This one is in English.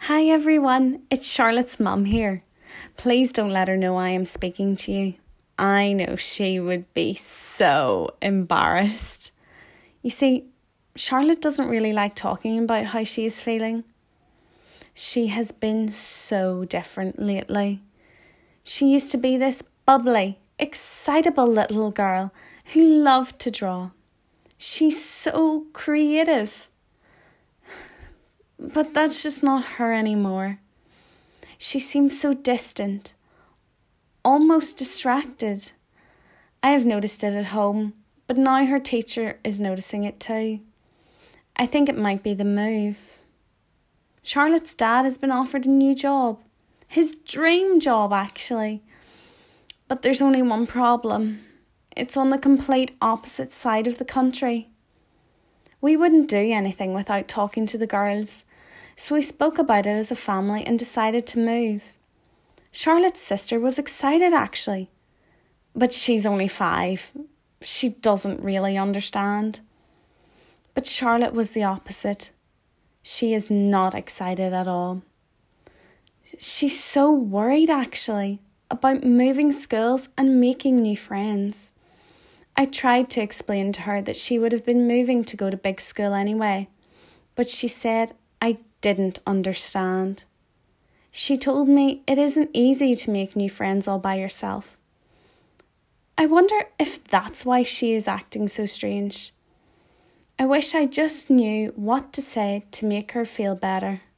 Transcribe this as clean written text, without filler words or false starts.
Hi everyone, it's Charlotte's mum here. Please don't let her know I am speaking to you. I know she would be so embarrassed. You see, Charlotte doesn't really like talking about how she is feeling. She has been so different lately. She used to be this bubbly, excitable little girl who loved to draw. She's so creative. But that's just not her anymore. She seems so distant, almost distracted. I have noticed it at home, but now her teacher is noticing it too. I think it might be the move. Charlotte's dad has been offered a new job. His dream job, actually. But there's only one problem. It's on the complete opposite side of the country. We wouldn't do anything without talking to the girls, so we spoke about it as a family and decided to move. Charlotte's sister was excited actually, but she's only 5. She doesn't really understand. But Charlotte was the opposite. She is not excited at all. She's so worried actually about moving schools and making new friends. I tried to explain to her that she would have been moving to go to big school anyway, but she said I didn't understand. She told me it isn't easy to make new friends all by yourself. I wonder if that's why she is acting so strange. I wish I just knew what to say to make her feel better.